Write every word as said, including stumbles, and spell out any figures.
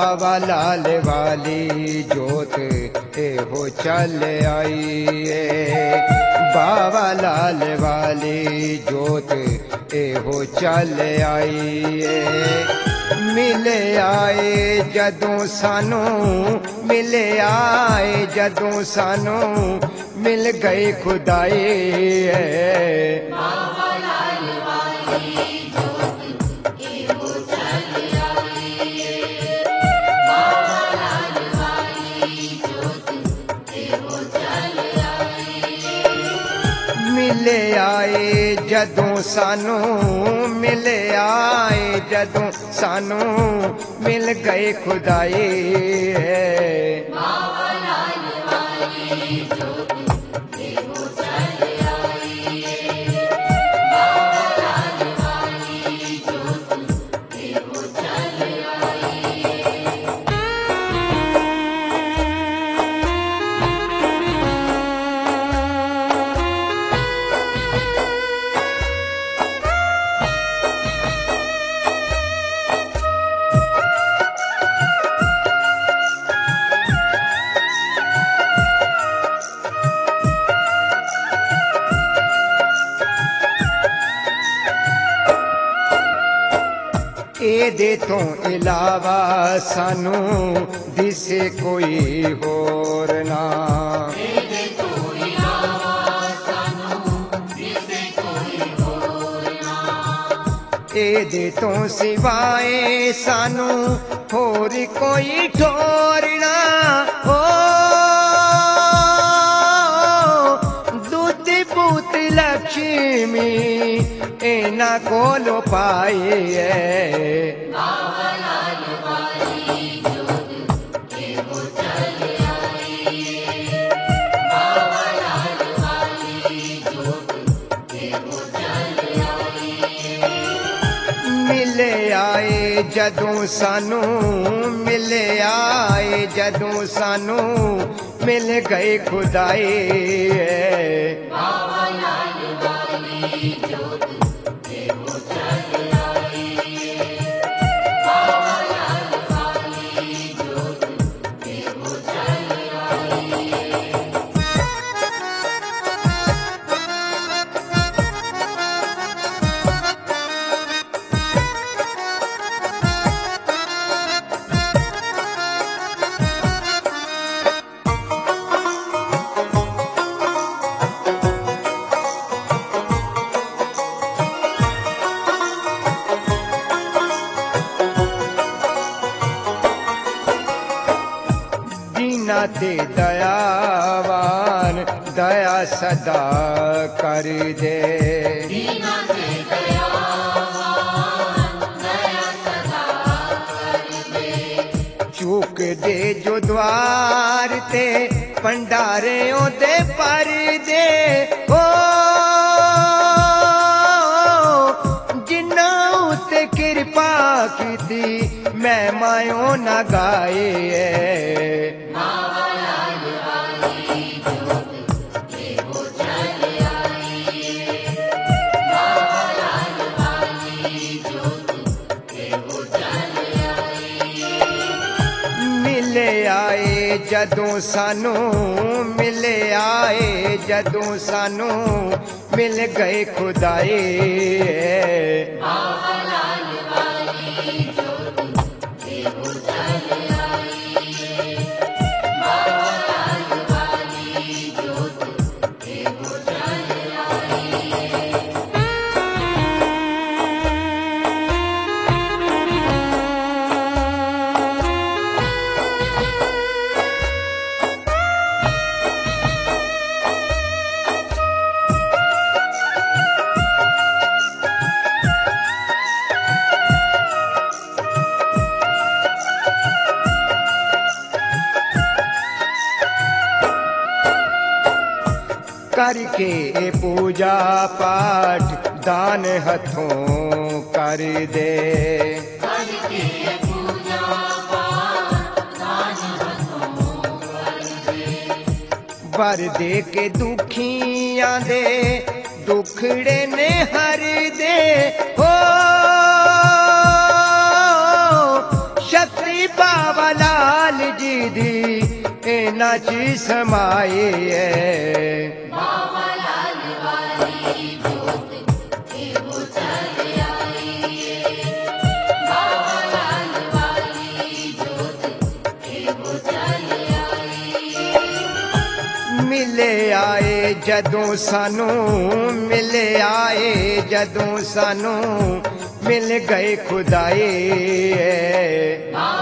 बाबा लाल वाली जोत एहो चल आई है। बाबा लाल वाली जोत एहो चल आई है। मिले आए जदों सानू, मिले आए जदों सानू, मिल गए खुदाई है। बाबा लाल वाली जोत एहो चल आई है। बाबा लाल वाली जोत एहो चल आई है। मिले आए जदों सानू, मिले आए जदों सानू, मिल गए खुदाई है। बाबा लाल वाली जोत एहो चल आई है। बाबा लाल वाली जोत एहो चल आई है। ਇਹਦੇ ਤੋਂ ਇਲਾਵਾ ਸਾਨੂੰ ਦਿਸੇ ਕੋਈ ਹੋਰ ਨਾ। ਇਹਦੇ ਤੋਂ ਇਲਾਵਾ ਸਾਨੂੰ ਦਿਸੇ ਕੋਈ ਹੋਰ ਨਾ। ਇਹਦੇ ਤੋਂ ਸਿਵਾਏ ਸਾਨੂੰ ਹੋਰ ਕੋਈ ਠੋਰ ਨਾ। ਓ ਦੁੱਧ ਪੁੱਤ ਲక్ష్ਮੀ ਇਹਨਾਂ ਕੋਲੋਂ ਪਾਈ ਹੈ। बाबा लाल वाली जोत एहो चल आई है। बाबा लाल वाली जोत एहो चल आई है। मिले आए जदों सानू, मिले आए जदों सानू, मिल गए खुदाई है। बाबा लाल वाली जोत एहो चल आई है। बाबा लाल वाली जोत एहो चल आई है। दीना ते दयावान दया सदा कर दे। दीना ते दयावान दया सदा कर दे। चूक दे जो द्वार ते भंडारे ओदे पर दे। ओ जिन्ना उते कृपा कीती मैं मायो ना गाए है। बाबा लाल वाली जोत एहो चल आई है। बाबा लाल वाली जोत एहो चल आई है। मिले आए जदों सानू, मिले आए जदों सानू, मिल गए खुदाई है। बाबा लाल वाली जोत एहो चल आई है। बाबा लाल वाली जोत एहो चल आई है। करके पूजा पाठ दान हथों कर दे। करके पूजा पाठ दान हथों कर दे। वर दे के दुखियां दे दुखड़े ने हर दे। हो शक्ति शक्ति बाबा लाल जी दी इन्हां च समाए है। बाबा लाल वाली जोत एहो चल आई बाबा लाल वाली जोत एहो चल आई। मिले आए जदों सानू मिले आए जदों सानू मिल गए खुदाए।